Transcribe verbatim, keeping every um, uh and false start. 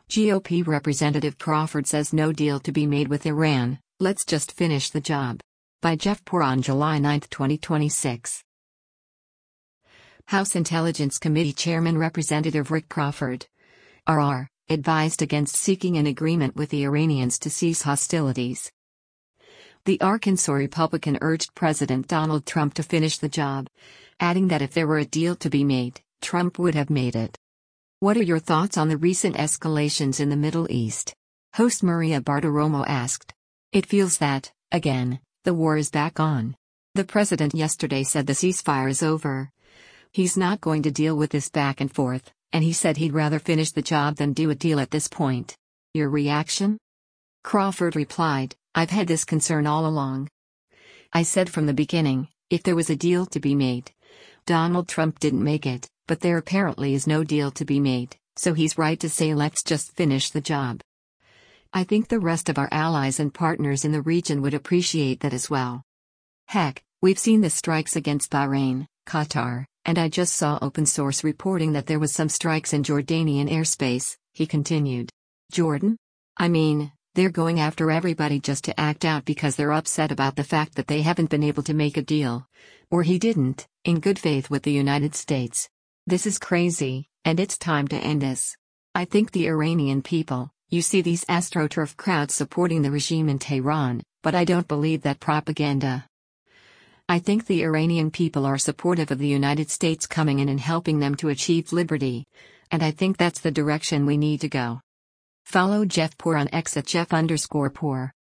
G O P Representative Crawford says no deal to be made with Iran, let's just finish the job. By Jeff Poor on July ninth, twenty twenty-six. House Intelligence Committee Chairman Representative Rick Crawford, R R, advised against seeking an agreement with the Iranians to cease hostilities. The Arkansas Republican urged President Donald Trump to finish the job, adding that if there were a deal to be made, Trump would have made it. What are your thoughts on the recent escalations in the Middle East? Host Maria Bartiromo asked. It feels that, again, the war is back on. The president yesterday said the ceasefire is over. He's not going to deal with this back and forth, and he said he'd rather finish the job than do a deal at this point. Your reaction? Crawford replied, I've had this concern all along. I said from the beginning, if there was a deal to be made. Donald Trump didn't make it, but there apparently is no deal to be made, so he's right to say let's just finish the job. I think the rest of our allies and partners in the region would appreciate that as well. Heck, we've seen the strikes against Bahrain, Qatar, and I just saw open source reporting that there was some strikes in Jordanian airspace, he continued. Jordan? I mean, they're going after everybody just to act out because they're upset about the fact that they haven't been able to make a deal. Or he didn't, in good faith with the United States. This is crazy, and it's time to end this. I think the Iranian people, you see these AstroTurf crowds supporting the regime in Tehran, but I don't believe that propaganda. I think the Iranian people are supportive of the United States coming in and helping them to achieve liberty. And I think that's the direction we need to go. Follow Jeff Poor on X at Jeff underscore Poor.